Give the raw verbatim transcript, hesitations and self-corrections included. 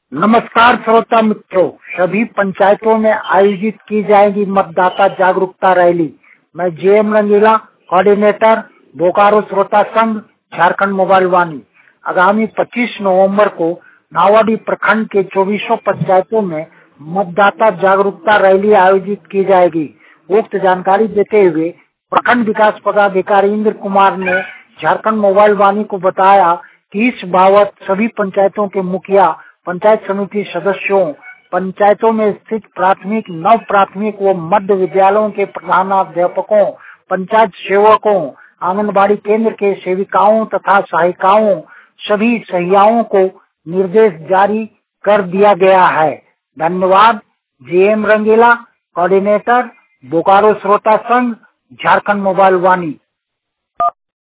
नमस्कार श्रोता मित्रों, सभी पंचायतों में आयोजित की जाएगी मतदाता जागरूकता रैली। मैं जेएम रंगीला, कोऑर्डिनेटर बोकारो श्रोता संघ, झारखंड मोबाइल वाणी। आगामी पच्चीस नवंबर को नावाडी प्रखंड के चौबीसों पंचायतों में मतदाता जागरूकता रैली आयोजित की जाएगी। उक्त जानकारी देते हुए प्रखंड विकास पदाधिकारी इंद्र कुमार ने झारखंड मोबाइल वाणी को बताया कि इस बाबत सभी पंचायतों के मुखिया, पंचायत समिति सदस्यों, पंचायतों में स्थित प्राथमिक, नव प्राथमिक व मध्य विद्यालयों के प्रधानाध्यापकों, पंचायत सेवकों, आंगनबाड़ी केंद्र के सेविकाओं तथा सहायिकाओं, सभी सहियाओं को निर्देश जारी कर दिया गया है। धन्यवाद। जेएम रंगीला, कोऑर्डिनेटर बोकारो श्रोता संघ, झारखंड मोबाइल वाणी।